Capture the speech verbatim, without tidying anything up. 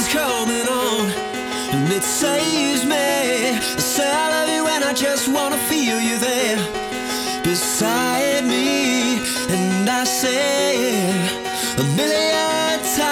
coming on, and it saves me. I say I love you and I just wanna feel you there beside me. And I say a million